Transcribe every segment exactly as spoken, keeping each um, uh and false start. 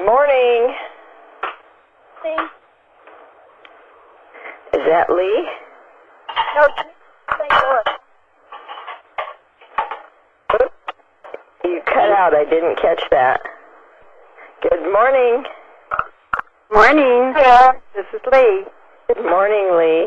morning. Lee. Is that Lee? No, Saint Louis. Oops. You cut out. I didn't catch that. Good morning. Morning. Hello. This is Lee. Good morning, Lee.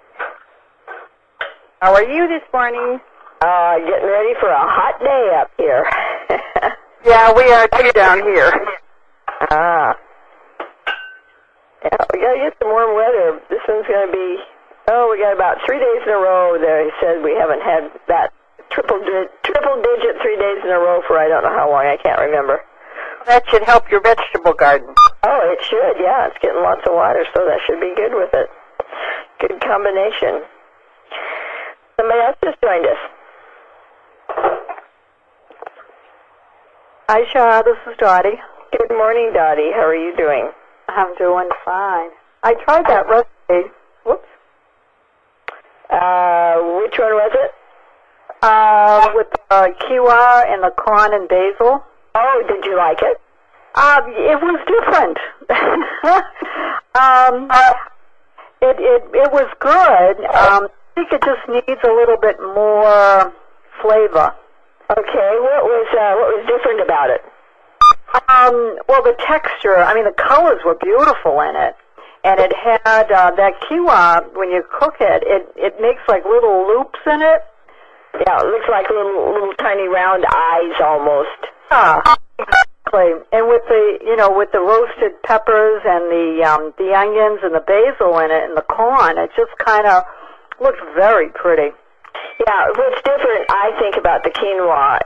How are you this morning? Uh, getting ready for a hot day up here. Yeah, we are too down here. Ah. Yeah, we gotta get some warm weather. This one's gonna be, oh, we got about three days in a row there. He said we haven't had that triple, di- triple digit three days in a row for I don't know how long. I can't remember. That should help your vegetable garden. Oh, it should, yeah. It's getting lots of water, so that should be good with it. Good combination. Somebody else just joined us. Hi, Shaw. This is Dottie. Good morning, Dottie. How are you doing? I'm doing fine. I tried that recipe. Whoops. Uh, which one was it? Uh, with the quinoa and the corn and basil. Oh, did you like it? Um, it was different. um, it, it, it was good. Um, I think it just needs a little bit more flavor. Okay, what was uh, what was different about it? Um, well, the texture, I mean, the colors were beautiful in it. And it had uh, that quinoa, when you cook it, it, it makes like little loops in it. Yeah, it looks like little little tiny round eyes almost. Yeah, exactly. And with the, you know, with the roasted peppers and the um, the onions and the basil in it and the corn, it just kind of looked very pretty. Yeah, what's different, I think, about the quinoa,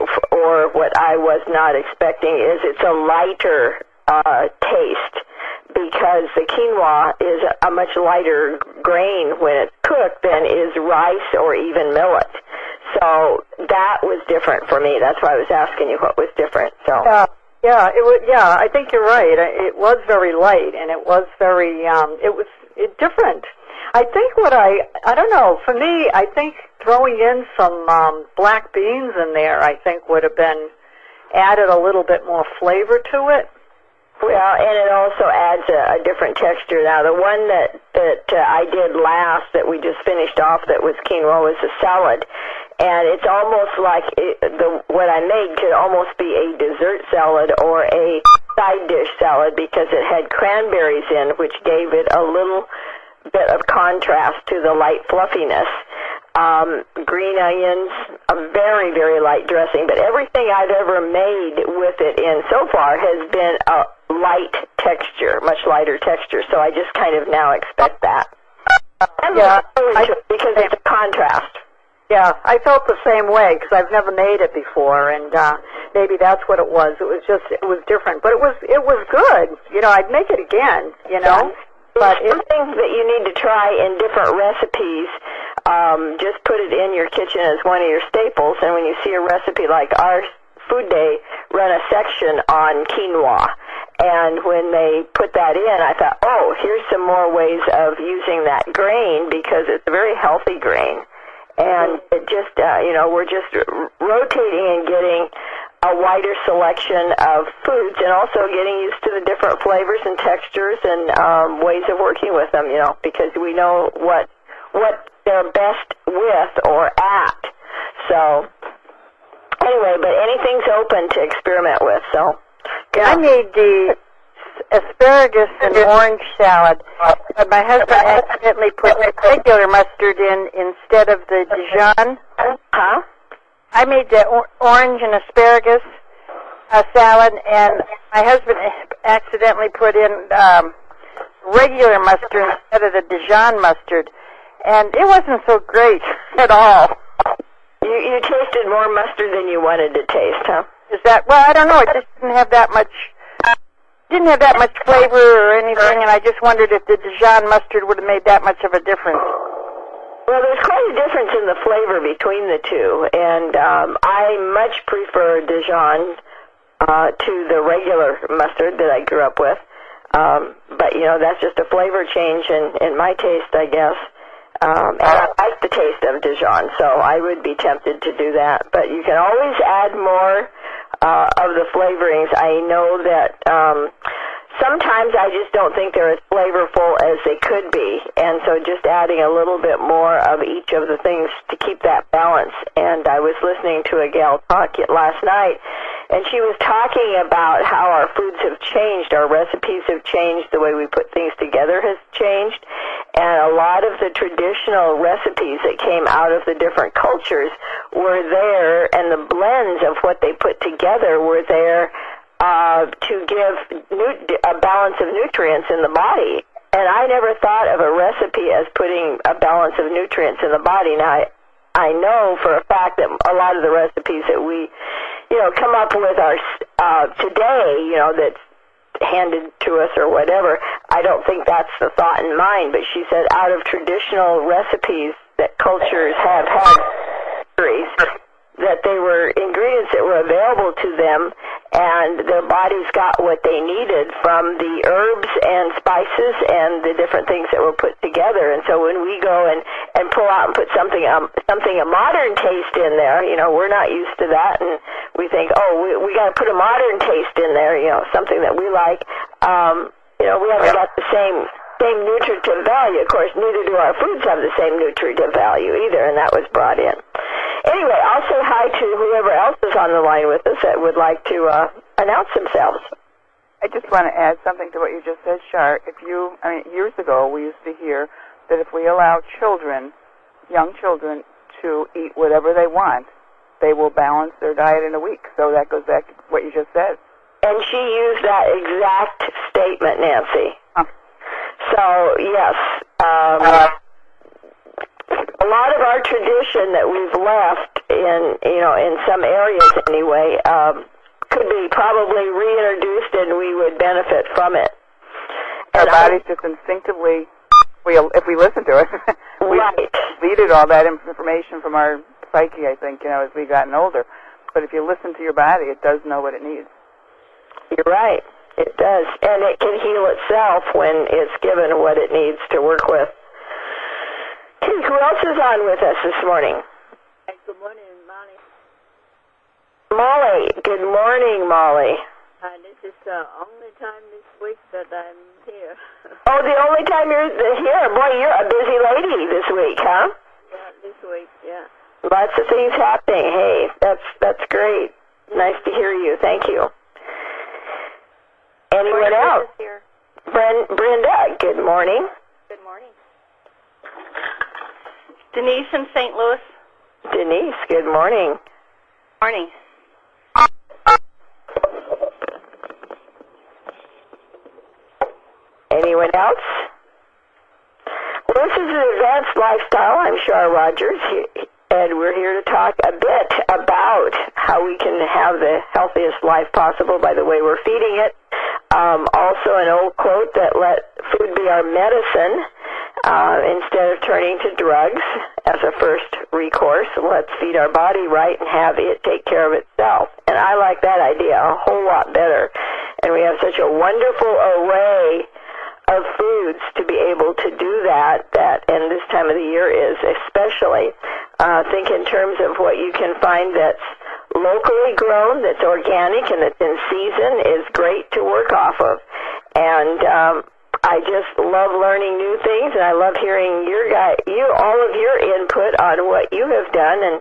or what I was not expecting, is it's a lighter uh, taste, because the quinoa is a much lighter grain when it's cooked than is rice or even millet. So that was different for me. That's why I was asking you what was different. So yeah, yeah, it was. Yeah, I think you're right. It was very light, and it was very. Um, it was it different. I think what I, I don't know, for me, I think throwing in some um, black beans in there, I think would have been added a little bit more flavor to it. Well, and it also adds a, a different texture. Now, the one that, that uh, I did last that we just finished off that was quinoa was a salad. And it's almost like it, the what I made could almost be a dessert salad or a side dish salad, because it had cranberries in, which gave it a little bit of contrast to the light fluffiness. Um, green onions, a very, very light dressing, but everything I've ever made with it in so far has been a light texture, much lighter texture, so I just kind of now expect that. I'm Yeah, I, because it's a contrast. Yeah, I felt the same way, because I've never made it before, and uh, maybe that's what it was. It was just, it was different, but it was, it was good. You know, I'd make it again, you know. Yeah. But it's something that you need to try in different recipes. Um, just put it in your kitchen as one of your staples, and when you see a recipe like our Food Day, run a section on quinoa. And when they put that in, I thought, oh, here's some more ways of using that grain, because it's a very healthy grain. And it just, uh, you know, we're just r- rotating and getting a wider selection of foods, and also getting used to the different flavors and textures and um, ways of working with them, you know, because we know what what they're best with or at. So anyway, but anything's open to experiment with. So yeah. I made the asparagus and orange salad, but my husband accidentally put regular mustard in instead of the Dijon. Huh? I made the or- orange and asparagus uh, salad, and my husband accidentally put in um, regular mustard instead of the Dijon mustard, and it wasn't so great at all. You, you tasted more mustard than you wanted to taste, huh? Is that, well, I don't know, it just didn't have that much, didn't have that much flavor or anything, and I just wondered if the Dijon mustard would have made that much of a difference. Well, there's quite a difference in the flavor between the two, and um, I much prefer Dijon uh, to the regular mustard that I grew up with. Um, but, you know, that's just a flavor change in, in my taste, I guess. Um, and I like the taste of Dijon, so I would be tempted to do that. But you can always add more uh, of the flavorings. I know that um, sometimes I just don't think they're as flavorful as they could be, and so just adding a little bit more of each of the things to keep that balance. And I was listening to a gal talk last night, and she was talking about how our foods have changed, our recipes have changed, the way we put things together has changed, and a lot of the traditional recipes that came out of the different cultures were there, and the blends of what they put together were there uh, to give nu- a balance of nutrients in the body. And I never thought of a recipe as putting a balance of nutrients in the body. Now, I, I know for a fact that a lot of the recipes that we, you know, come up with are uh, today, you know, that's handed to us or whatever, I don't think that's the thought in mind. But she said out of traditional recipes that cultures have had, that they were ingredients that were available to them, and their bodies got what they needed from the herbs and spices and the different things that were put together. And so when we go and, and pull out and put something um, something a modern taste in there, you know, we're not used to that, and we think, oh, we, we got to put a modern taste in there, you know, something that we like. Um, you know, we haven't got the same same nutritive value. Of course, neither do our foods have the same nutritive value either, and that was brought in. Anyway, I'll say hi to whoever else is on the line with us that would like to uh, announce themselves. I just want to add something to what you just said, Char. If you, I mean, years ago we used to hear that if we allow children, young children, to eat whatever they want, they will balance their diet in a week. So that goes back to what you just said. And she used that exact statement, Nancy. Huh. So, yes, um, uh, a lot of our tradition that we've left in, you know, in some areas anyway, um, could be probably reintroduced, and we would benefit from it. Our and bodies I, just instinctively, we, if we listen to it, we right. deleted all that information from our psyche, I think, you know, as we've gotten older. But if you listen to your body, it does know what it needs. You're right. It does. And it can heal itself when it's given what it needs to work with. Okay, who else is on with us this morning? Hey, good morning, Molly. Molly. Good morning, Molly. Hi, this is the only time this week that I'm here. Oh, the only time you're here? Boy, you're a busy lady this week, huh? Yeah, this week, yeah. Lots of things happening. Hey, that's that's great. Nice to hear you. Thank you. Anyone else? Here. Bren, Brenda, good morning. Good morning. Denise in Saint Louis. Denise, good morning. Morning. Anyone else? Well, this is an advanced lifestyle. I'm Char Rogers, and we're here to talk a bit about how we can have the healthiest life possible by the way we're feeding it. Um, also, an old quote that let food be our medicine uh, instead of turning to drugs as a first recourse. Let's feed our body right and have it take care of itself. And I like that idea a whole lot better. And we have such a wonderful array of foods to be able to do that, that and this time of the year is especially. Uh, think in terms of what you can find that's locally grown, that's organic, and that's in season is great to work off of. And um, I just love learning new things, and I love hearing your guy, you all of your input on what you have done. And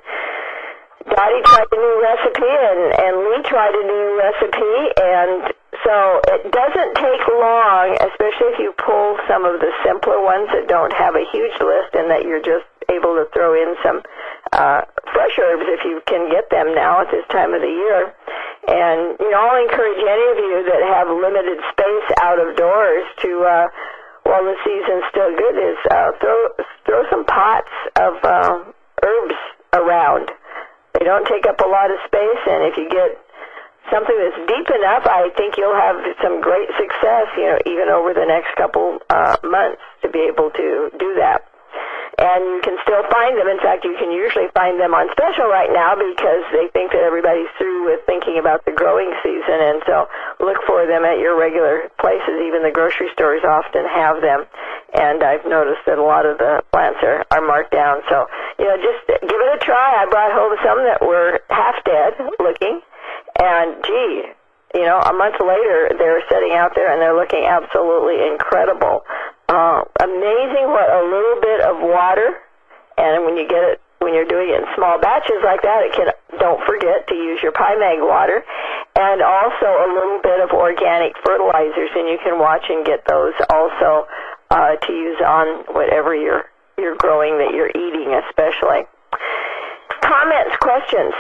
Dottie tried a new recipe, and, and Lee tried a new recipe, and so it doesn't take long, especially if you pull some of the simpler ones that don't have a huge list and that you're just able to throw in some uh, fresh herbs if you can get them now at this time of the year. And, you know, I'll encourage any of you that have limited space out of doors to, uh, while the season's still good, is uh, throw throw some pots of uh, herbs around. They don't take up a lot of space, and if you get something that's deep enough, I think you'll have some great success, you know, even over the next couple uh, months to be able to do that. And you can still find them. In fact, you can usually find them on special right now because they think that everybody's through with thinking about the growing season, and so look for them at your regular places. Even the grocery stores often have them, and I've noticed that a lot of the plants are, are marked down. So, you know, just give it a try. I brought home some that were half dead looking, And, gee, you know, a month later, they're sitting out there and they're looking absolutely incredible. Uh, amazing what a little bit of water, and when you get it, when you're doing it in small batches like that, it can, don't forget to use your Pymag water, and also a little bit of organic fertilizers, and you can watch and get those also uh, to use on whatever you're, you're growing that you're eating especially. Comments, questions?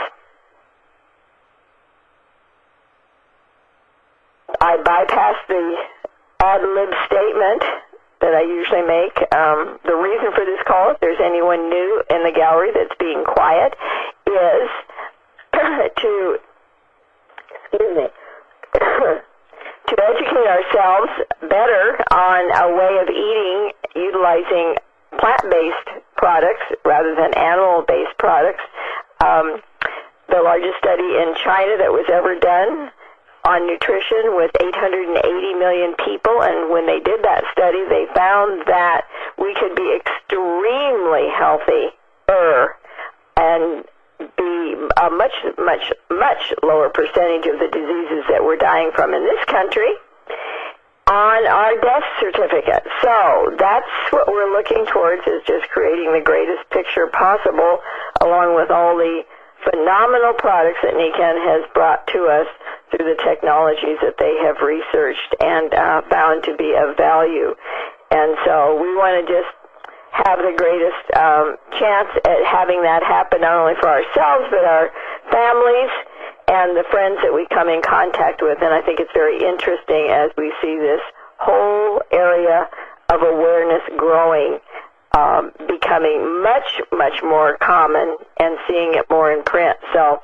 I bypassed the ad-lib statement that I usually make. Um, the reason for this call, if there's anyone new in the gallery that's being quiet, is to, excuse me, to educate ourselves better on a way of eating utilizing plant-based products rather than animal-based products. Um, the largest study in China that was ever done on nutrition with eight hundred eighty million people, and when they did that study, they found that we could be extremely healthier and be a much, much, much lower percentage of the diseases that we're dying from in this country on our death certificate. So that's what we're looking towards, is just creating the greatest picture possible, along with all the phenomenal products that Nikken has brought to us through the technologies that they have researched and uh, found to be of value. And so we want to just have the greatest um, chance at having that happen, not only for ourselves, but our families and the friends that we come in contact with. And I think it's very interesting as we see this whole area of awareness growing, um, becoming much, much more common, and seeing it more in print. So,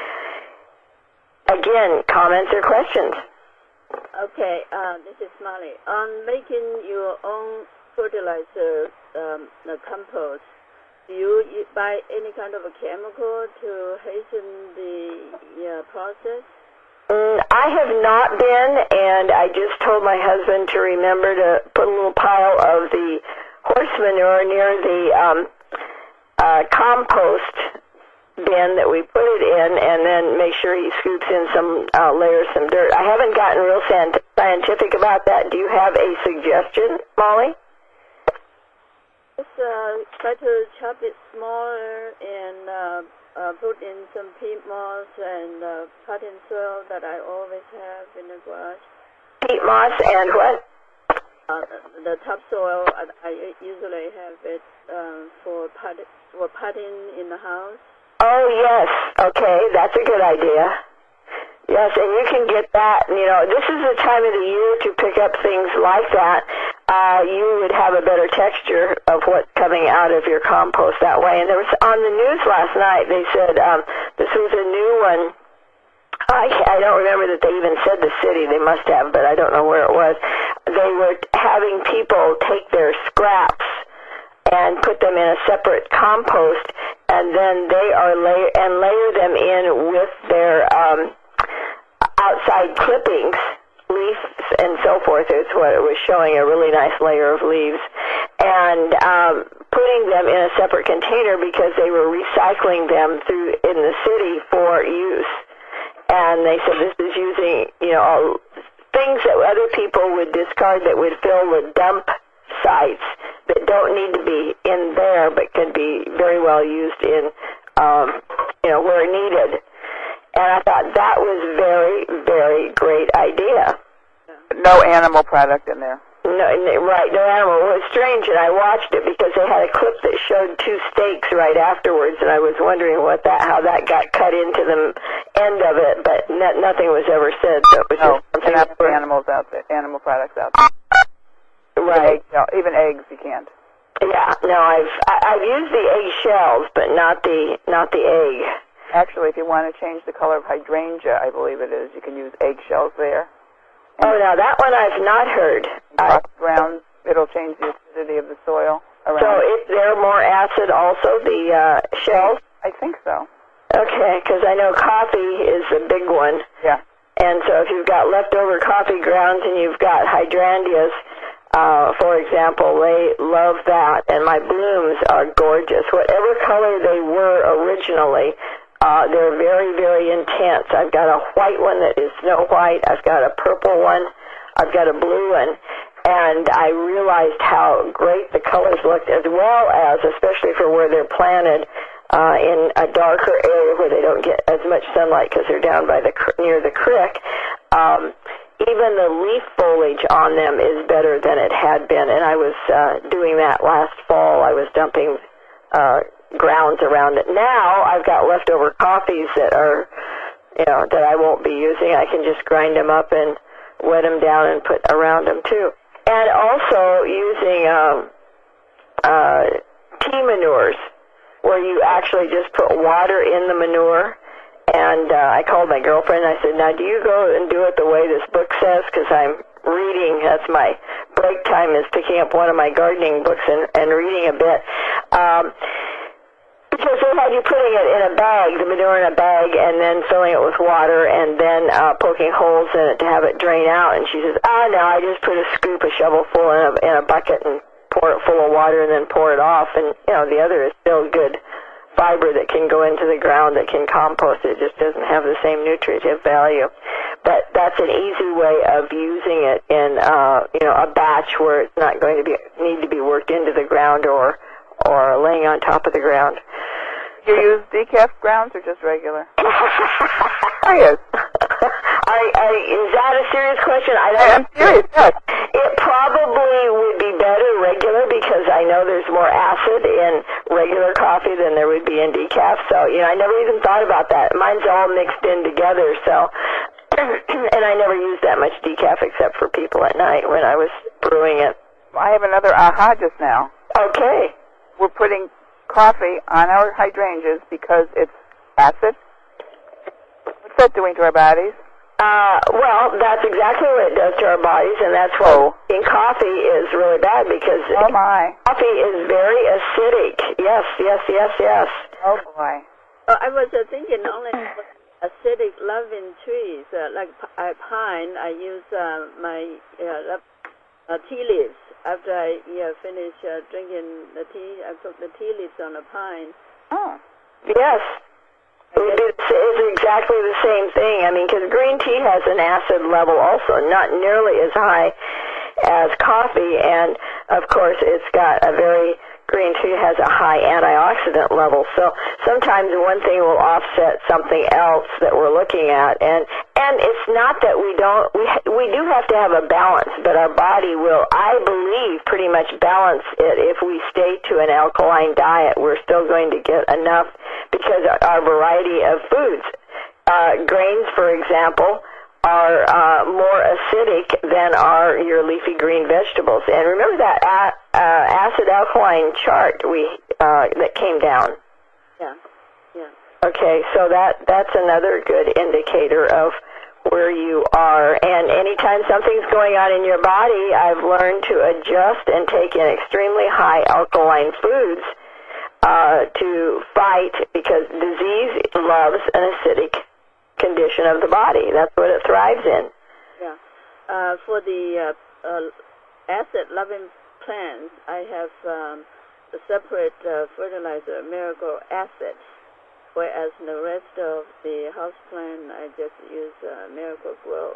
again, comments or questions? Okay, uh, this is Molly. On making your own fertilizer, um, the compost, do you u- buy any kind of a chemical to hasten the uh, process? Mm, I have not been, and I just told my husband to remember to put a little pile of the horse manure near the um, uh, compost bin that we put it in, and then make sure he scoops in some uh, layers, some dirt. I haven't gotten real scientific about that. Do you have a suggestion, Molly? Just uh, try to chop it smaller and uh, uh, put in some peat moss and uh, potting soil that I always have in the garage. Peat moss and what? Uh, the topsoil, I, I usually have it uh, for, pot, for potting in the house. Oh, yes. Okay, that's a good idea. Yes, and you can get that, you know, this is the time of the year to pick up things like that. Uh, you would have a better texture of what's coming out of your compost that way. And there was, on the news last night, they said um, this was a new one. I, I don't remember that they even said the city. They must have, but I don't know where it was. They were having people take their scraps and put them in a separate compost, and then they are layer and layer them in with their um, outside clippings, leaves, and so forth. Is what it was showing, a really nice layer of leaves, and um, putting them in a separate container because they were recycling them through in the city for use. And they said this is using, you know, all things that other people would discard that would fill the dump sites that don't need to be in there but can be very well used in, um, you know, where needed. And I thought that was very, very great idea. No animal product in there. No, right, no animal. Well, it's strange, and I watched it because they had a clip that showed two steaks right afterwards, and I was wondering what that, how that got cut into the end of it, but no, nothing was ever said. So it was No, just something cannot put that- animals out there, animal products out there. Right. Even, egg, even eggs you can't. Yeah. No, I've I, I've used the egg shells, but not the not the egg. Actually, if you want to change the color of hydrangea, I believe it is, you can use eggshells there. Oh, now that one I've not heard. I, Ground, it'll change the acidity of the soil around. so it, they're more acid also, the uh, shells? I think so. Okay, because I know coffee is a big one. Yeah. And so if you've got leftover coffee grounds and you've got hydrangeas, uh, for example, they love that. And my blooms are gorgeous. Whatever color they were originally, Uh, they're very, very intense. I've got a white one that is snow white. I've got a purple one. I've got a blue one. And I realized how great the colors looked, as well as, especially for where they're planted, uh, in a darker area where they don't get as much sunlight because they're down by the near the creek. Um, even the leaf foliage on them is better than it had been. And I was uh, doing that last fall. I was dumping uh, grounds around it. Now I've got leftover coffees that are, you know, that I won't be using. I can just grind them up and wet them down and put around them too. And also using um, uh, tea manures, where you actually just put water in the manure. And uh, I called my girlfriend and I said, now do you go and do it the way this book says? Because I'm reading. That's my break time, is picking up one of my gardening books and, and reading a bit. Um, because they had you putting it in a bag, the manure in a bag, and then filling it with water, and then uh, poking holes in it to have it drain out. And she says, ah, no, I just put a scoop, a shovel full in a, in a bucket and pour it full of water and then pour it off. And, you know, the other is still good fiber that can go into the ground, that can compost. It just doesn't have the same nutritive value. But that's an easy way of using it in, uh, you know, a batch where it's not going to be need to be worked into the ground or or laying on top of the ground. Do you use decaf grounds or just regular? Serious. I, I, is that a serious question? I don't I'm serious, yes. It probably would be better regular, because I know there's more acid in regular coffee than there would be in decaf. So, you know, I never even thought about that. Mine's all mixed in together, so, and I never used that much decaf except for people at night when I was brewing it. I have another aha just now. Okay. We're putting coffee on our hydrangeas because it's acid. What's that doing to our bodies? Uh, well, that's exactly what it does to our bodies, and that's why Oh. in coffee is really bad, because Oh, my. coffee is very acidic. Yes, yes, yes, yes. Oh, boy. Oh, I was uh, thinking only acidic loving trees, uh, like p- uh, pine. I use uh, my uh, uh, tea leaves. After I yeah, finish uh, drinking the tea, I put the tea leaves on the pine. Oh. Yes. It is, it's exactly the same thing. I mean, because green tea has an acid level also, not nearly as high as coffee, and of course it's got a very, green tea has a high antioxidant level. So sometimes one thing will offset something else that we're looking at, and and it's not that we don't, we we do have to have a balance, but our body will, I believe, pretty much balance it. If we stay to an alkaline diet, we're still going to get enough, because our, our variety of foods, uh, grains, for example, are uh, more acidic than are your leafy green vegetables. And remember that a, uh, acid alkaline chart we uh, that came down. Yeah, yeah. Okay, so that that's another good indicator of where you are. And anytime something's going on in your body, I've learned to adjust and take in extremely high alkaline foods uh, to fight, because disease loves an acidic condition of the body. That's what it thrives in. Yeah. Uh, for the uh, uh, acid-loving plants, I have um, a separate uh, fertilizer, Miracle Acid, whereas the rest of the house plant, I just use uh, Miracle Grow.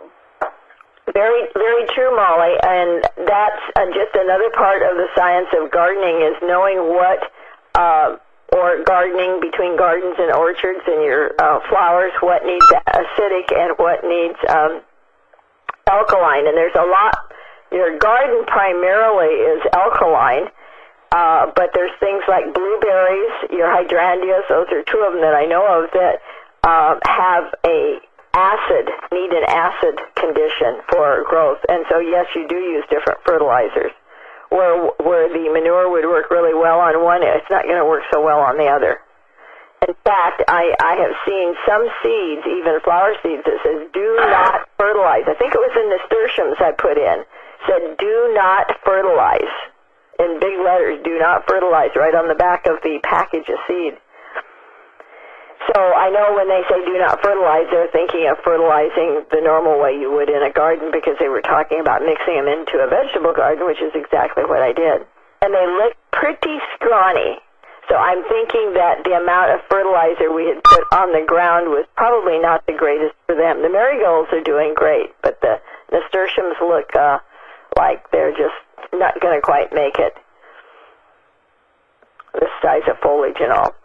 Very, very true, Molly. And that's uh, just another part of the science of gardening, is knowing what uh, or gardening between gardens and orchards and your uh, flowers, what needs acidic and what needs um, alkaline. And there's a lot, your garden primarily is alkaline, uh, but there's things like blueberries, your hydrangeas, those are two of them that I know of that uh, have a acid, need an acid condition for growth. And so, yes, you do use different fertilizers. Where where the manure would work really well on one, it's not going to work so well on the other. In fact, I, I have seen some seeds, even flower seeds, that says, do not fertilize. I think it was in nasturtiums I put in, said, do not fertilize. In big letters, do not fertilize, right on the back of the package of seed. So I know when they say do not fertilize, they're thinking of fertilizing the normal way you would in a garden, because they were talking about mixing them into a vegetable garden, which is exactly what I did. And they look pretty scrawny. So I'm thinking that the amount of fertilizer we had put on the ground was probably not the greatest for them. The marigolds are doing great, but the nasturtiums look uh, like they're just not going to quite make it. The size of foliage and all.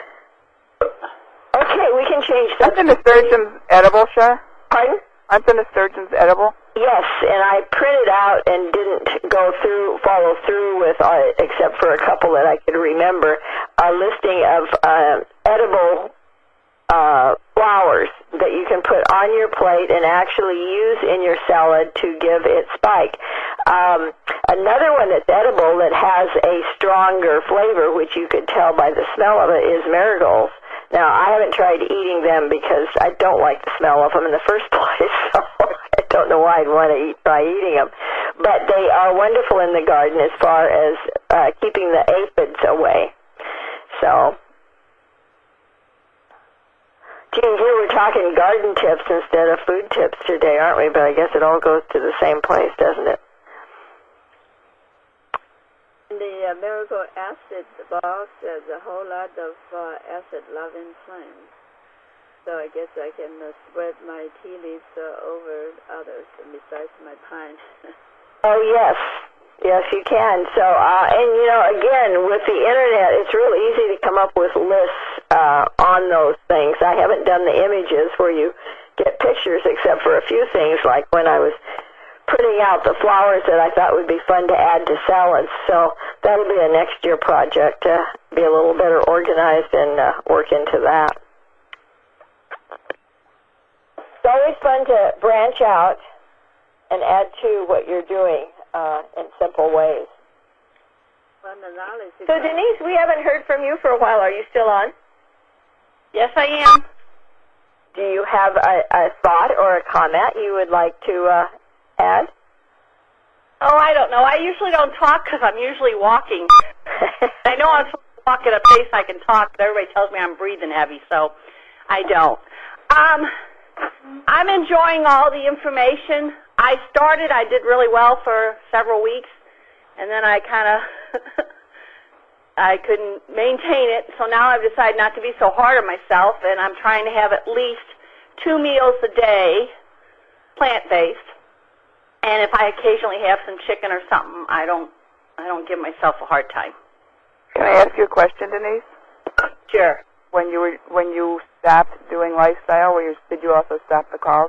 Okay, we can change that. Aren't the nasturtiums edible, Char? Pardon? Aren't the nasturtiums edible? Yes, and I printed out and didn't go through, follow through with, uh, except for a couple that I could remember, a listing of uh, edible uh, flowers that you can put on your plate and actually use in your salad to give it spike. Um, another one that's edible that has a stronger flavor, which you could tell by the smell of it, is marigolds. Now, I haven't tried eating them because I don't like the smell of them in the first place, so I don't know why I'd want to eat, try eating them. But they are wonderful in the garden as far as uh, keeping the aphids away. So, Gene, here we're talking garden tips instead of food tips today, aren't we? But I guess it all goes to the same place, doesn't it? The uh, marigold acid box has a whole lot of uh, acid-loving plants. So I guess I can uh, spread my tea leaves uh, over others besides my pine. Oh, yes. Yes, you can. So, uh, and, you know, again, with the Internet, it's real easy to come up with lists uh, on those things. I haven't done the images where you get pictures except for a few things, like when I was printing out the flowers that I thought would be fun to add to salads. So that'll be a next year project to be a little better organized and uh, work into that. It's always fun to branch out and add to what you're doing uh, in simple ways. Well, the knowledge is So Denise, we haven't heard from you for a while. Are you still on? Yes, I am. Do you have a, a thought or a comment you would like to uh, add? Oh, I don't know. I usually don't talk because I'm usually walking. I know I'm supposed to walk at a pace I can talk, but everybody tells me I'm breathing heavy, so I don't. Um, I'm enjoying all the information. I started, I did really well for several weeks, and then I kind of, I couldn't maintain it, so now I've decided not to be so hard on myself, and I'm trying to have at least two meals a day, plant-based. And if I occasionally have some chicken or something, I don't I don't give myself a hard time. Can I ask you a question, Denise? Sure. When you were when you stopped doing lifestyle, were you, did you also stop the calls?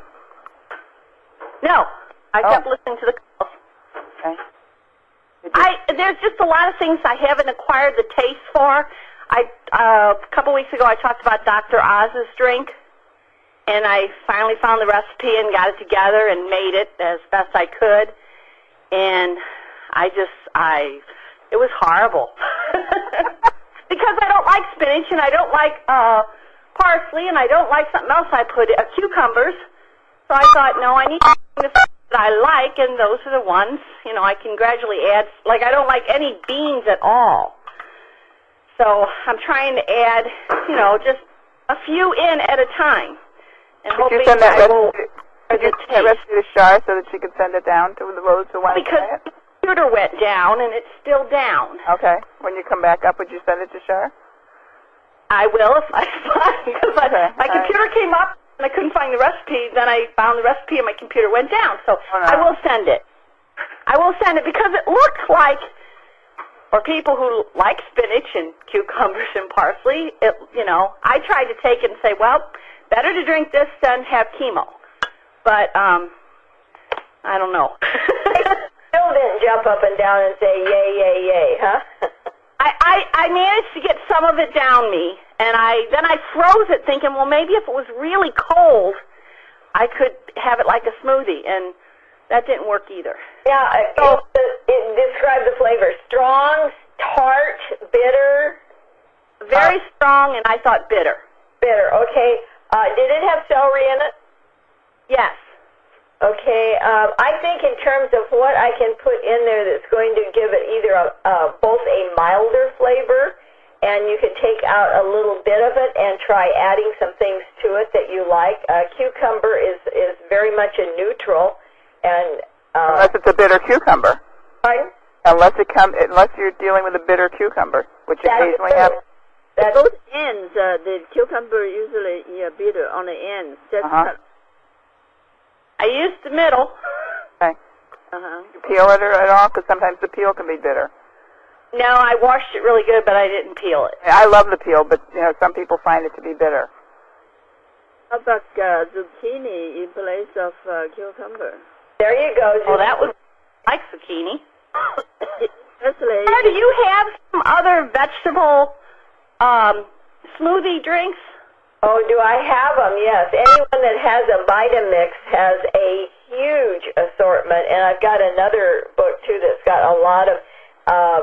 No, I Oh. kept listening to the calls. Okay. Did you- I there's just a lot of things I haven't acquired the taste for. I uh, a couple weeks ago I talked about Doctor Oz's drink. And I finally found the recipe and got it together and made it as best I could. And I just, I, it was horrible. Because I don't like spinach and I don't like uh, parsley and I don't like something else I put, uh, cucumbers. So I thought, no, I need the that I like, and those are the ones, you know, I can gradually add. Like, I don't like any beans at all. So I'm trying to add, you know, just a few in at a time. And Did you hoping send that I will recipe, did you send that recipe to Char so that she could send it down to the roads who want to because try it? the computer went down and it's still down. Okay. When you come back up, would you send it to Char? I will if I find because Okay. my All computer came up and I couldn't find the recipe. Then I found the recipe and my computer went down. So Oh, no. I will send it. I will send it because it looks like, for people who like spinach and cucumbers and parsley, it you know I tried to take it and say, well, better to drink this than have chemo. But, um, I don't know. Still didn't jump up and down and say, yay, yay, yay, huh? I, I, I managed to get some of it down me, and I then I froze it thinking, well, maybe if it was really cold, I could have it like a smoothie, and that didn't work either. Yeah, So- it, it, describe the flavor. Strong, tart, bitter? Very strong, and I thought bitter. Bitter, okay. Uh, did it have celery in it? Yes. Okay, um, I think in terms of what I can put in there that's going to give it either a, uh, both a milder flavor, and you can take out a little bit of it and try adding some things to it that you like. Uh, cucumber is, is very much a neutral, and uh, Unless it's a bitter cucumber. pardon? Unless it come, unless you're dealing with a bitter cucumber, which That's occasionally true. happens. At both ends, uh, the cucumber usually yeah, bitter on the ends. That's Uh-huh. I used the middle. Okay. uh-huh. You peel it at all? Because sometimes the peel can be bitter. No, I washed it really good, but I didn't peel it. I love the peel, but you know some people find it to be bitter. How about uh, zucchini in place of uh, cucumber? There you go. Oh, that was like zucchini. Especially, Or do you have some other vegetable um, smoothie drinks? Oh, do I have them? Yes. Anyone that has a Vitamix has a huge assortment, and I've got another book too that's got a lot of um,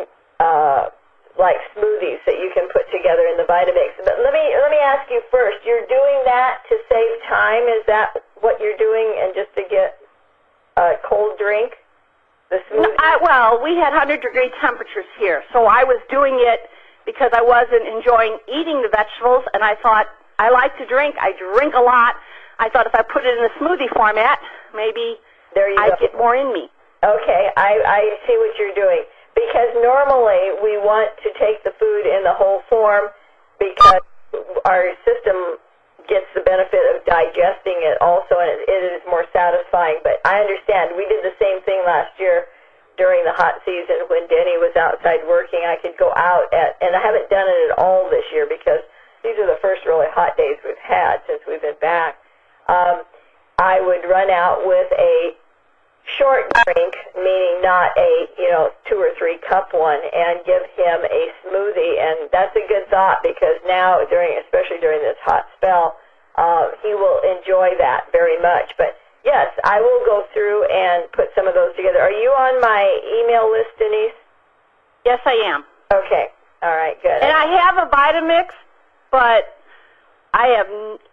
uh, like smoothies that you can put together in the Vitamix. But let me let me ask you first. You're doing that to save time? Is that what you're doing, and just to get a cold drink? The No, smoothie. I, well, we had one hundred degree temperatures here, so I was doing it because I wasn't enjoying eating the vegetables, and I thought, I like to drink. I drink a lot. I thought if I put it in a smoothie format, maybe There you I'd go. get more in me. Okay, I, I see what you're doing. Because normally we want to take the food in the whole form because our system gets the benefit of digesting it also, and it, it is more satisfying. But I understand. We did the same thing last year during the hot season when Denny was outside working. I could go out at, and I haven't done it at all this year because these are the first really hot days we've had since we've been back. Um, I would run out with a short drink, meaning not a, you know, two or three cup one, and give him a smoothie. And that's a good thought because now, during, especially during this hot spell, uh, he will enjoy that very much. But yes, I will go through and put some of those together. Are you on my email list, Denise? Yes, I am. Okay. All right, good. And I have a Vitamix, but I have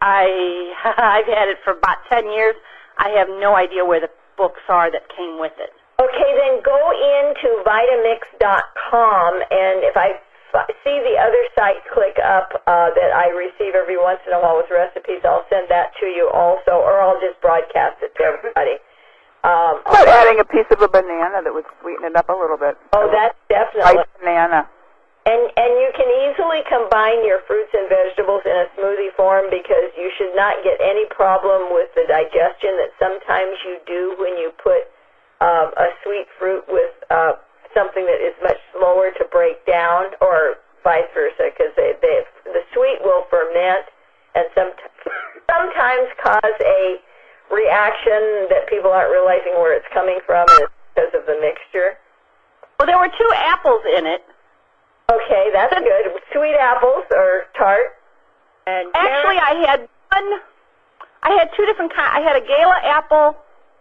I I've had it for about ten years. I have no idea where the books are that came with it. Okay, then go into Vitamix dot com, and if I f- see the other site click up uh, that I receive every once in a while with recipes, I'll send that to you also, or I'll just broadcast it to everybody. Um, How about adding a piece of a banana that would sweeten it up a little bit? oh, that's definitely. Ripe banana. And and you can easily combine your fruits and vegetables in a smoothie form because you should not get any problem with the digestion that sometimes you do when you put um, a sweet fruit with uh, something that is much slower to break down, or vice versa, because they, they, the sweet will ferment and some, sometimes cause a reaction that people aren't realizing where it's coming from, and it's because of the mixture. Well, there were two apples in it. Okay, that's good. Sweet apples or tart? and Actually, I had one. I had two different kinds. I had a Gala apple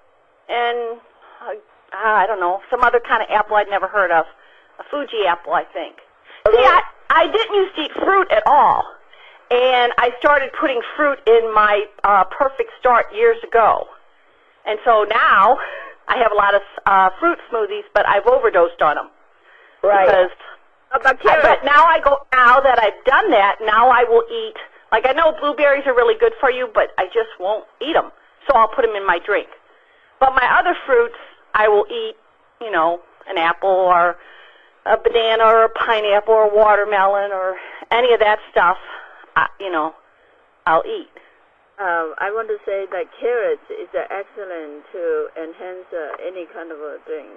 and uh, I don't know, some other kind of apple I'd never heard of. A Fuji apple, I think. Okay. See, I, I didn't used to eat fruit at all, and I started putting fruit in my uh, Perfect Start years ago. And so now I have a lot of uh, fruit smoothies, but I've overdosed on them. Right. Because How about I, carrots? but now I go, now that I've done that, now I will eat, like I know blueberries are really good for you, but I just won't eat them. So I'll put them in my drink. But my other fruits, I will eat, you know, an apple or a banana or a pineapple or watermelon or any of that stuff, I, you know, I'll eat. Uh, I want to say that carrots is uh, excellent to enhance uh, any kind of a drink.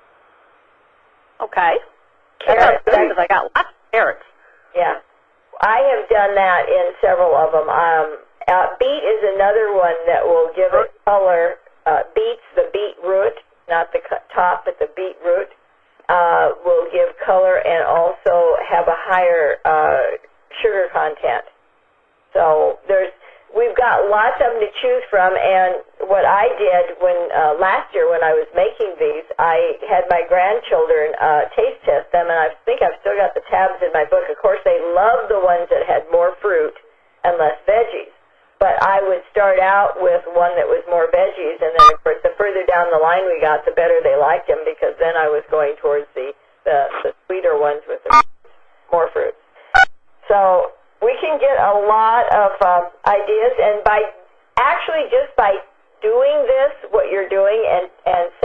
Okay. Carrots. Because I got lots of carrots. Yeah. I have done that in several of them. Um, uh, beet is another one that will give it color. Uh, beets, the beet root, not the cu- top, but the beet root, uh, will give color and also have a higher uh, sugar content. So there's, we've got lots of them to choose from. And what I did when uh, last year when I was making these, I had my grandchildren uh, taste test them, and I think I've still got the tabs in my book. Of course, they loved the ones that had more fruit and less veggies. But I would start out with one that was more veggies, and then, of course, the further down the line we got, the better they liked them, because then I was going towards the, the, the sweeter ones with the more fruits. So we can get a lot of um, ideas, and by actually just by doing this, what you're doing, and, and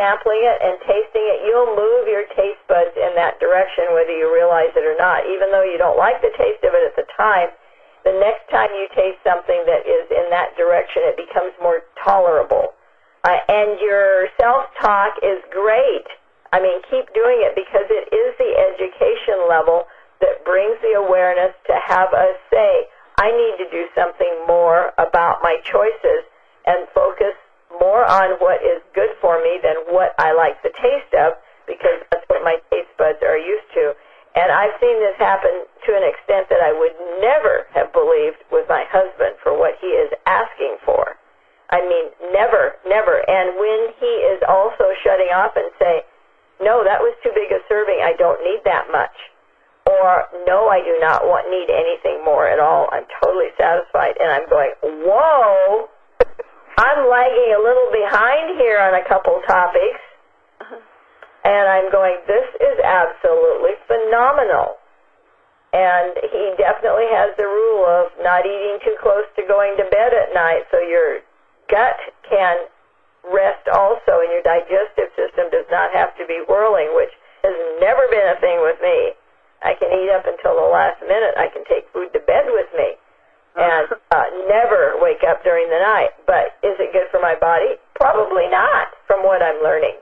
sampling it and tasting it, you'll move your taste buds in that direction whether you realize it or not. Even though you don't like the taste of it at the time, the next time you taste something that is in that direction, it becomes more tolerable. Uh, and your self-talk is great. I mean, keep doing it because it is the education level that brings the awareness to have us say, I need to do something more about my choices and focus more on what is good for me than what I like the taste of, because that's what my taste buds are used to. And I've seen this happen to an extent that I would never have believed with my husband for what he is asking for. I mean, never, never. And when he is also shutting off and say, no, that was too big a serving, I don't need that much. Or, no, I do not want need anything more at all. I'm totally satisfied. And I'm going, whoa, I'm lagging a little behind here on a couple topics. Uh-huh. And I'm going, this is absolutely phenomenal. And he definitely has the rule of not eating too close to going to bed at night, so your gut can rest also, and your digestive system does not have to be whirling, which has never been a thing with me. I can eat up until the last minute. I can take food to bed with me and uh, never wake up during the night. But is it good for my body? Probably not, from what I'm learning.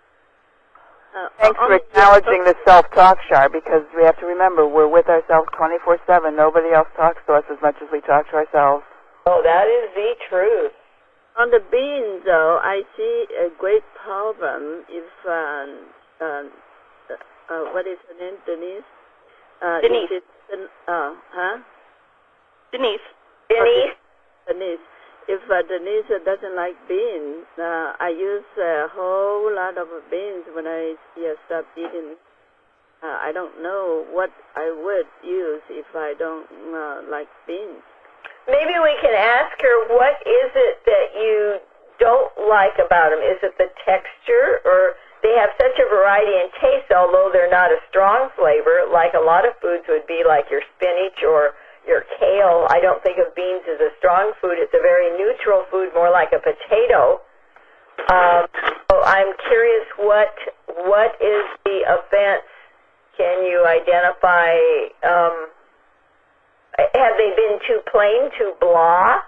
Uh, Thanks for acknowledging the self-talk, Shar, because we have to remember we're with ourselves twenty-four seven. Nobody else talks to us as much as we talk to ourselves. Oh, that is the truth. On the beans, though, I see a great problem if, um, um, uh, what is her name, Denise? Uh, Denise. It, uh, huh? Denise. Denise. Denise. If uh, Denise doesn't like beans, uh, I use a whole lot of beans when I yeah, stop eating. Uh, I don't know what I would use if I don't uh, like beans. Maybe we can ask her, what is it that you don't like about them? Is it the texture, or they have such a variety in taste, although they're not a strong flavor, like a lot of foods would be, like your spinach or your kale. I don't think of beans as a strong food. It's a very neutral food, more like a potato. Um, so I'm curious, what what is the offense? Can you identify, um, have they been too plain, too blah?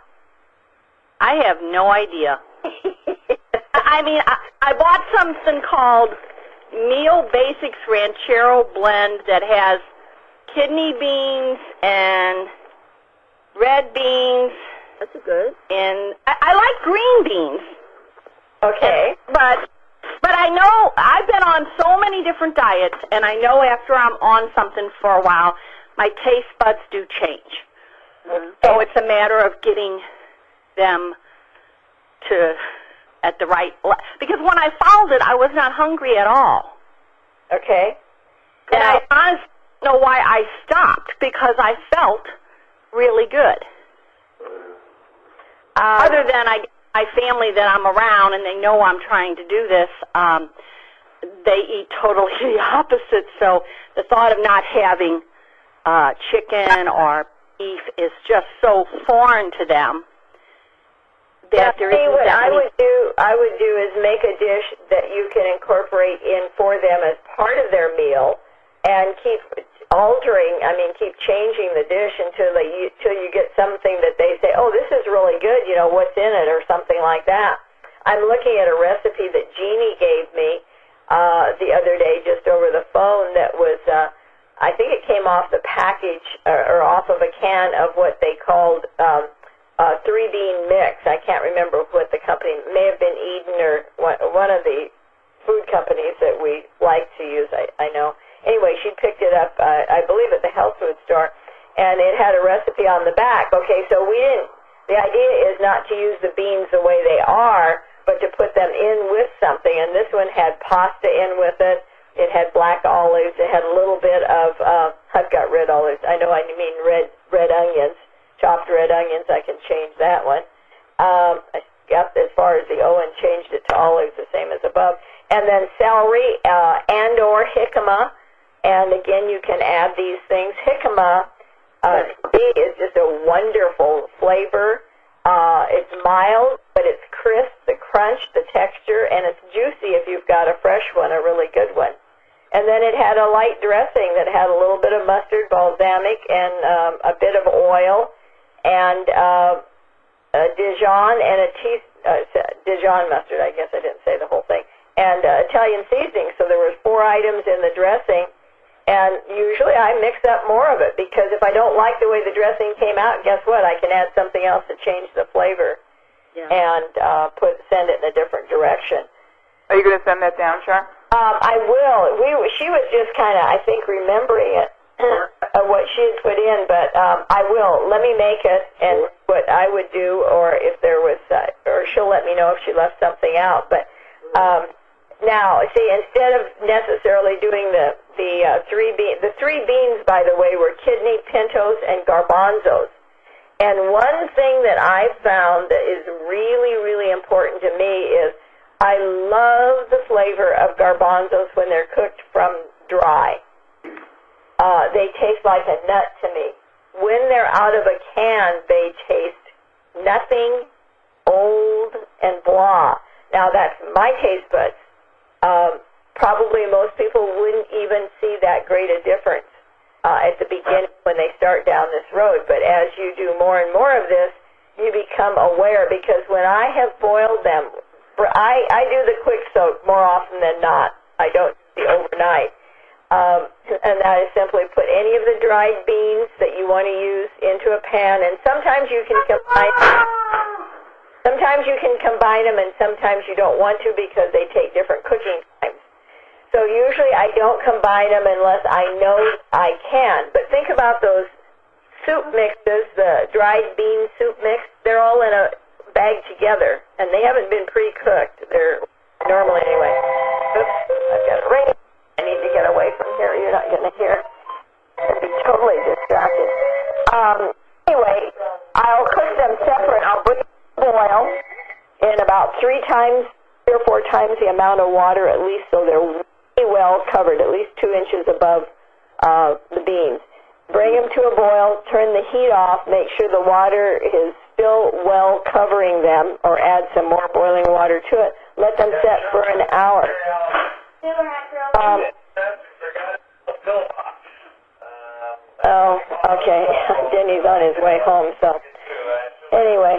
I have no idea. I mean, I, I bought something called Meal Basics Ranchero Blend that has kidney beans and red beans. That's good. And I, I like green beans. Okay. And, but but I know I've been on so many different diets, and I know after I'm on something for a while, my taste buds do change. Okay. So it's a matter of getting them to at the right le- because when I followed it, I was not hungry at all. Okay. And Now, I honestly don't know why I stopped, because I felt really good. um, Other than I, my family that I'm around, and they know I'm trying to do this, um, they eat totally the opposite. So the thought of not having uh, chicken or beef is just so foreign to them that there see, isn't what that I many. would do, I would do is make a dish that you can incorporate in for them as part of their meal, and keep altering. I mean, keep changing the dish until they until you get something that they say, "Oh, this is really good. You know, what's in it?" or something like that. I'm looking at a recipe that Jeannie gave me uh, the other day, just over the phone. That was, uh, I think it came off the package or, or off of a can of what they called. Um, Uh, three-bean mix. I can't remember what the company, it may have been Eden or one, one of the food companies that we like to use, I, I know. Anyway, she picked it up, uh, I believe, at the health food store, and it had a recipe on the back. Okay, so we didn't, the idea is not to use the beans the way they are, but to put them in with something, and this one had pasta in with it. It had black olives. It had a little bit of, uh, I've got red olives. I know I mean red red onions. Chopped red onions, I can change that one. Um, I got as far as the O and changed it to olives, the same as above. And then celery uh, and or jicama. And again, you can add these things. Jicama uh, is just a wonderful flavor. Uh, it's mild, but it's crisp, the crunch, the texture, and it's juicy if you've got a fresh one, a really good one. And then it had a light dressing that had a little bit of mustard, balsamic, and um, a bit of oil, and uh, a Dijon and a tea, uh, Dijon mustard, I guess I didn't say the whole thing, and uh, Italian seasoning. So there was four items in the dressing, and usually I mix up more of it because if I don't like the way the dressing came out, guess what? I can add something else to change the flavor Yeah. and uh, put send it in a different direction. Are you going to send that down, Char? Um, I will. We she was just kind of, I think, remembering it, uh, what she had put in, but um, I will. Let me make it and what I would do, or if there was, uh, or she'll let me know if she left something out. But um, now, see, instead of necessarily doing the the uh, three beans, the three beans, by the way, were kidney, pintos, and garbanzos. And one thing that I found that is really, really important to me is I love the flavor of garbanzos when they're cooked from dry. Uh, they taste like a nut to me. When they're out of a can, they taste nothing, old, and blah. Now, that's my taste buds. Um, probably most people wouldn't even see that great a difference uh, at the beginning when they start down this road. But as you do more and more of this, you become aware, because when I have boiled them, I, I do the quick soak more often than not. I don't do the overnight. Um, and that is simply put any of the dried beans that you want to use into a pan, and sometimes you can combine sometimes you can combine them, and sometimes you don't want to because they take different cooking times. So usually I don't combine them unless I know I can. But think about those soup mixes, the dried bean soup mix, they're all in a bag together, and they haven't been pre-cooked. They're normally anyway. Oops, I've got a ring. I need to get away from here. You're not going to hear. I'll be totally distracted. Um, anyway, I'll cook them separate. I'll bring the boil in about three times, three or four times the amount of water at least, so they're really well covered, at least two inches above uh, the beans. Bring them to a boil, turn the heat off, make sure the water is still well covering them, or add some more boiling water to it. Let them set for an hour. Um, oh, okay. Denny's on his way home, so anyway,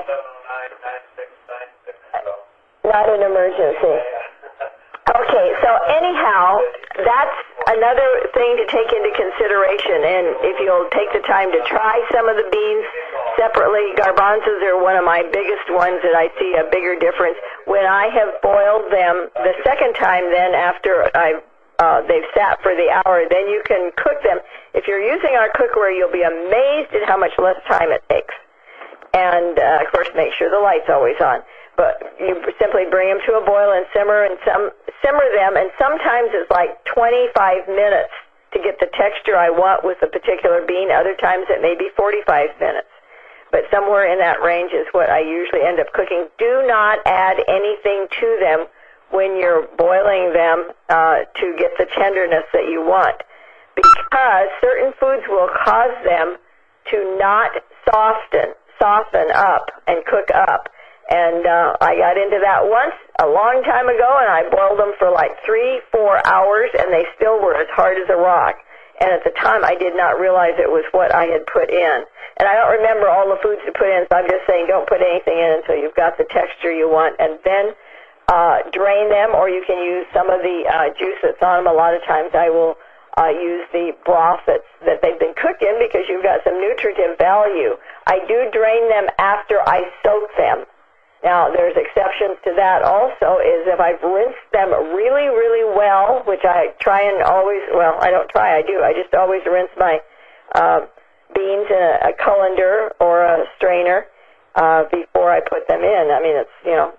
not an emergency. Okay, so anyhow, that's another thing to take into consideration, and if you'll take the time to try some of the beans separately, garbanzos are one of my biggest ones that I see a bigger difference. When I have boiled them the second time, then after I've uh, they've sat for the hour, then you can cook them. If you're using our cookware, you'll be amazed at how much less time it takes. And, uh, of course, make sure the light's always on. But you simply bring them to a boil and simmer and some, simmer them, and sometimes it's like twenty-five minutes to get the texture I want with a particular bean. Other times it may be forty-five minutes. But somewhere in that range is what I usually end up cooking. Do not add anything to them when you're boiling them uh, to get the tenderness that you want, because certain foods will cause them to not soften, soften up and cook up. And uh, I got into that once a long time ago, and I boiled them for like three, four hours, and they still were as hard as a rock. And at the time, I did not realize it was what I had put in. And I don't remember all the foods to put in, so I'm just saying don't put anything in until you've got the texture you want. And then uh, drain them, or you can use some of the uh, juice that's on them. A lot of times I will uh, use the broth that's, that they've been cooked in because you've got some nutritive value. I do drain them after I soak them. Now, there's exceptions to that also, is if I've rinsed them really, really well, which I try and always, well, I don't try, I do. I just always rinse my uh, beans in a, a colander or a strainer uh, before I put them in. I mean, it's, you know,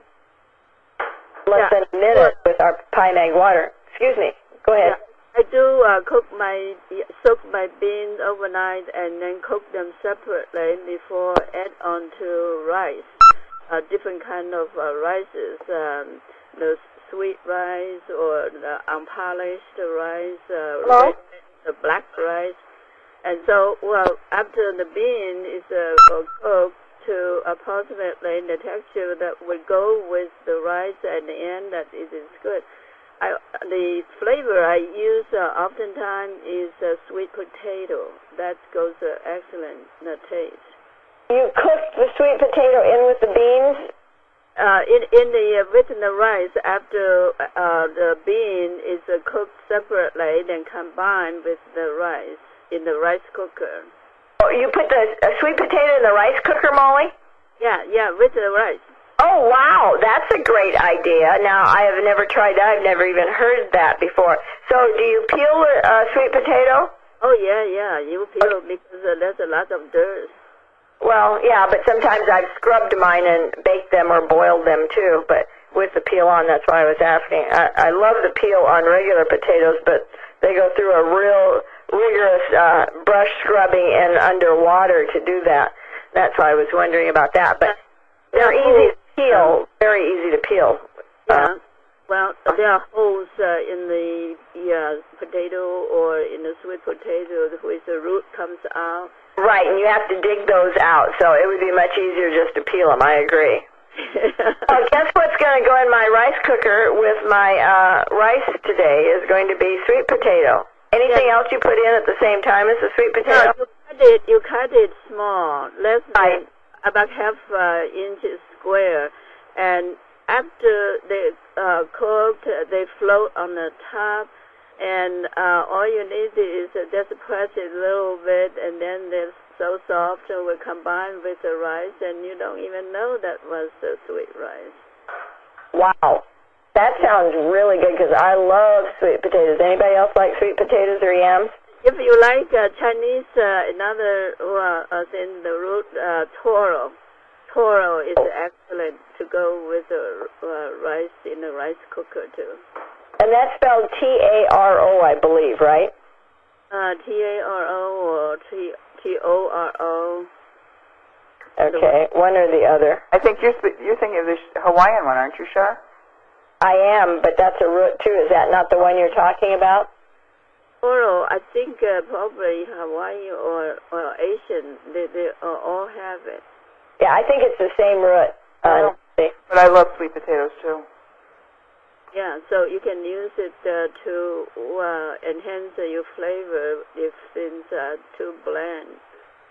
less Yeah. than a minute with our Pie Mag water. Excuse me. Go ahead. Yeah. I do uh, cook my, soak my beans overnight and then cook them separately before add on to rice. Uh, different kind of uh, rices, um, the sweet rice or the unpolished rice, uh, red, the black rice. And so, well, after the bean is uh, cooked, to approximately the texture that would go with the rice at the end. That it is good. I, the flavor I use uh, oftentimes is uh, sweet potato. That goes uh, excellent the taste. You cook the sweet potato in with the beans? Uh, in in the uh, with the rice, after uh, the bean is uh, cooked separately, then combined with the rice in the rice cooker. Oh, you put the uh, sweet potato in the rice cooker, Molly? Yeah, yeah, with the rice. Oh, wow, that's a great idea. Now, I have never tried that. I've never even heard that before. So, do you peel a uh, sweet potato? Oh, yeah, yeah, you peel because uh, there's a lot of dirt. Well, yeah, but sometimes I've scrubbed mine and baked them or boiled them, too, but with the peel on, that's why I was asking. I, I love the peel on regular potatoes, but they go through a real rigorous uh, brush scrubbing and underwater to do that. That's why I was wondering about that, but they're easy to peel, very easy to peel. Yeah. Well, there are holes uh, in the yeah, potato or in the sweet potato which the root comes out. Right, and you have to dig those out, so it would be much easier just to peel them. I agree. Oh, guess what's going to go in my rice cooker with my uh, rice today is going to be sweet potato. Anything yeah. else you put in at the same time as the sweet potato? No, you cut it. You cut it small, less right. than about half uh, inch square, and after they uh, cooked, they float on the top, and uh, all you need is uh, just press it a little bit, and then they're so soft and will combine with the rice, and you don't even know that was the sweet rice. Wow. That sounds really good because I love sweet potatoes. Anybody else like sweet potatoes or yams? If you like uh, Chinese, uh, another uh, uh, in the root, uh, toro. Toro is oh. excellent to go with the uh, rice in the rice cooker too. And that's spelled T A R O, I believe, right? Uh, T A R O or T T O R O. Okay, one or the other. I think you're you're thinking of the Hawaiian one, aren't you, Shar? I am, but that's a root too. Is that not the one you're talking about? Toro, I think uh, probably Hawaii or, or Asian, they, they uh, all have it. Yeah, I think it's the same root. Uh, but I love sweet potatoes too. Yeah, so you can use it uh, to uh, enhance uh, your flavor if things are too bland.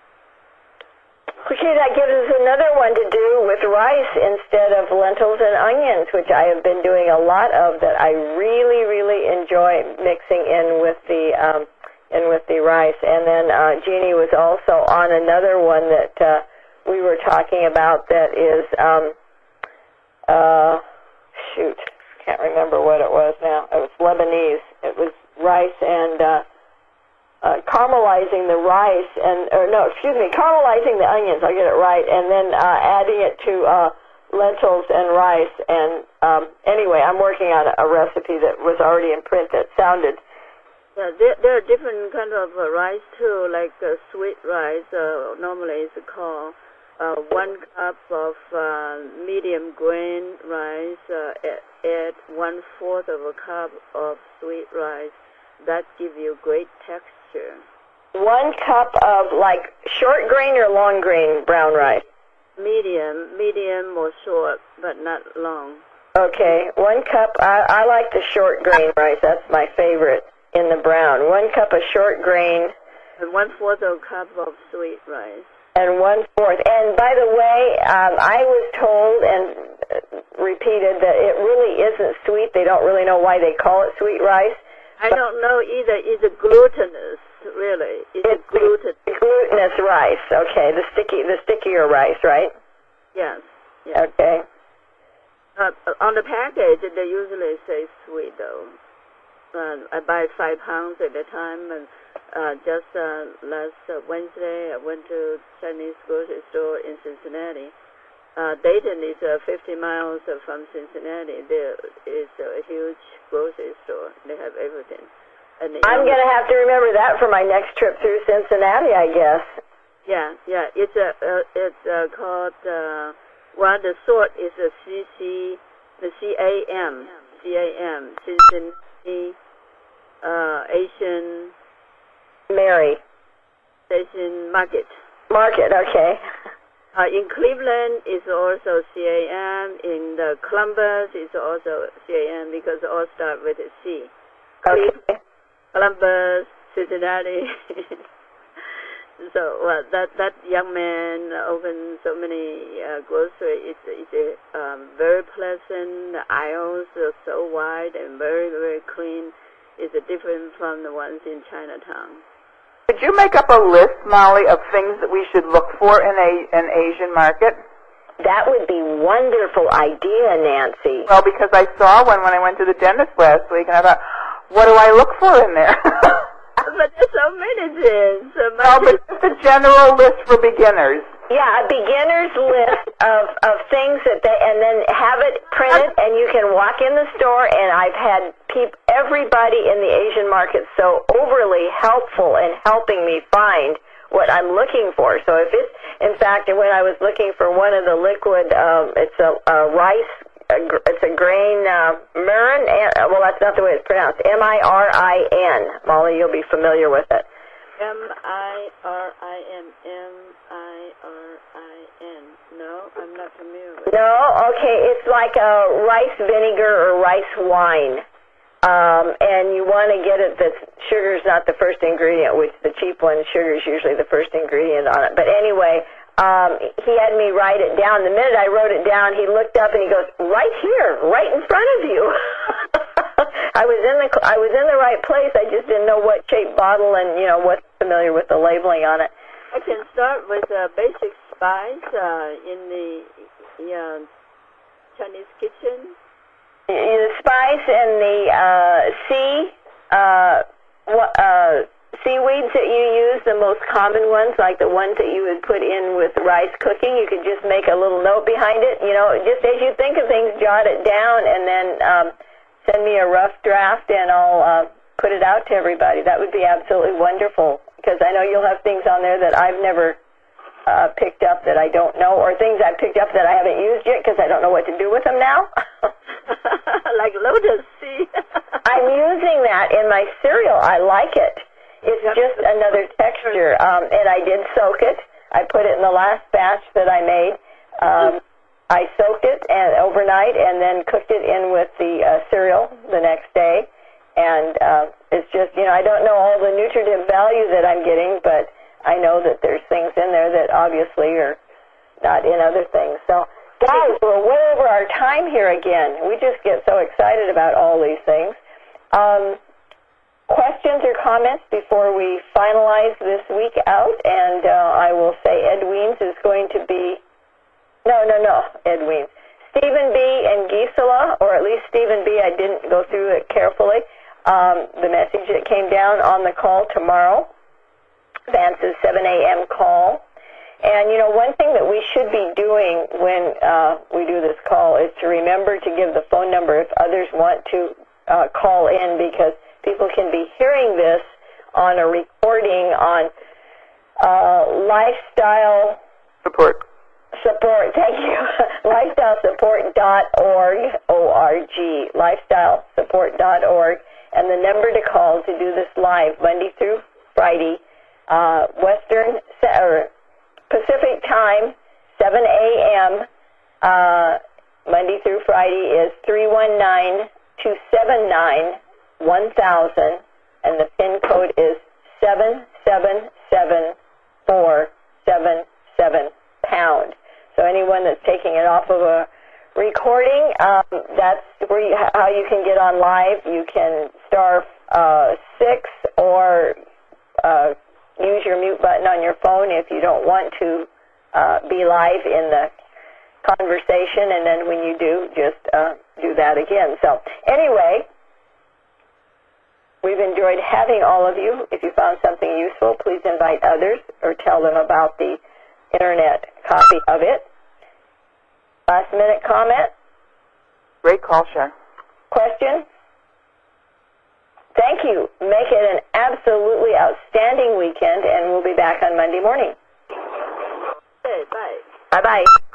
Okay, that gives us another one to do with rice instead of lentils and onions, which I have been doing a lot of that I really, really enjoy mixing in with the um, in with the rice. And then uh, Jeannie was also on another one that uh, we were talking about that is, um, uh, shoot, can't remember what it was now. It was Lebanese. It was rice and uh, uh, caramelizing the rice and, or no, excuse me, caramelizing the onions. I'll get it right, and then uh, adding it to uh, lentils and rice. And um, anyway, I'm working on a recipe that was already in print that sounded. Yeah, there, there are different kind of uh, rice too, like uh, sweet rice. Uh, normally, it's called. Uh, one cup of uh, medium grain rice, uh, add, add one fourth of a cup of sweet rice. That gives you great texture. One cup of like short grain or long grain brown rice? Medium, medium or short, but not long. Okay, one cup. I, I like the short grain rice. That's my favorite in the brown. One cup of short grain. And one fourth of a cup of sweet rice. And one fourth. And by the way, um, I was told and uh, repeated that it really isn't sweet. They don't really know why they call it sweet rice. I don't know either. It's a glutinous, really. It's, it's a gluten. Glutinous rice. Okay, the sticky, the stickier rice, right? Yes. yes. Okay. Uh, on the package, they usually say sweet, though. Uh, I buy five pounds at a time, and uh, just uh, last uh, Wednesday, I went to Chinese grocery store in Cincinnati. Uh, Dayton is uh, fifty miles uh, from Cincinnati. There is a huge grocery store. They have everything. And I'm going to have to remember that for my next trip through Cincinnati, I guess. Yeah, yeah. It's a uh, it's uh, called. Uh, well, the sort is a C C, the C A M, C A M, Cincinnati uh, Asian. Mary. Asian Market. Market, okay. Uh, in Cleveland, it's also C A M. In the Columbus, it's also C A M because all start with a C. Okay. Columbus, Cincinnati. So well, that that young man opened so many uh, grocery. It's it's a, um, very pleasant. The aisles are so wide and very very clean. It's uh, different from the ones in Chinatown. Could you make up a list, Molly, of things that we should look for in a an Asian market? That would be a wonderful idea, Nancy. Well, because I saw one when I went to the dentist last week, and I thought, what do I look for in there? But there's so many things. So no, but just a general list for beginners. Yeah, a beginner's list of, of things that they, and then have it printed, and you can walk in the store, and I've had peop, everybody in the Asian market so overly helpful in helping me find what I'm looking for. So if it's, in fact, when I was looking for one of the liquid, um, it's a, a rice, a, it's a grain, uh, mirin, and, well, that's not the way it's pronounced, M I R I N. Molly, you'll be familiar with it. M I R I N, M I R I N. No, I'm not familiar with it. No? Okay, it's like a rice vinegar or rice wine. Um, and you want to get it that sugar's not the first ingredient, which the cheap one, sugar is usually the first ingredient on it. But anyway, um, he had me write it down. The minute I wrote it down, he looked up and he goes, right here, right in front of you. I was in the I was in the right place. I just didn't know what shape bottle and, you know, what's familiar with the labeling on it. I can start with a basic spice uh, in the uh, Chinese kitchen. The spice and the uh, sea, uh, uh, seaweeds that you use, the most common ones, like the ones that you would put in with rice cooking, you could just make a little note behind it. You know, just as you think of things, jot it down, and then um, send me a rough draft, and I'll uh, put it out to everybody. That would be absolutely wonderful, because I know you'll have things on there that I've never uh, picked up that I don't know, or things I've picked up that I haven't used yet because I don't know what to do with them now. Like lotus seed. I'm using that in my cereal. I like it. It's just another texture, um, and I did soak it. I put it in the last batch that I made. Um, I soaked it and overnight and then cooked it in with the uh, cereal the next day. And uh, it's just, you know, I don't know all the nutritive value that I'm getting, but I know that there's things in there that obviously are not in other things. So, guys, we're way over our time here again. We just get so excited about all these things. Um, questions or comments before we finalize this week out? And uh, I will say Ed Weens is going to be, no, no, no, Ed Weens. Stephen B. and Gisela, or at least Stephen B., I didn't go through it carefully. Um, the message that came down on the call tomorrow, Vance's seven a.m. call. And, you know, one thing that we should be doing when uh, we do this call is to remember to give the phone number if others want to uh, call in, because people can be hearing this on a recording on uh, lifestyle support. Support, thank you. lifestyle support dot org, O R G, lifestyle support dot org. And the number to call to do this live Monday through Friday, uh, Western or Pacific time, seven a.m. Uh, Monday through Friday is three one nine, two seven nine, one thousand, and the PIN code is seven seven seven four seven seven pound. So anyone that's taking it off of a recording, um, that's where you, how you can get on live. You can star uh, six or uh, use your mute button on your phone if you don't want to uh, be live in the conversation, and then when you do, just uh, do that again. So anyway, we've enjoyed having all of you. If you found something useful, please invite others or tell them about the internet copy of it. Last minute comment? Great call, Cher. Question? Thank you. Make it an absolutely outstanding weekend, and we'll be back on Monday morning. Okay, bye. Bye-bye.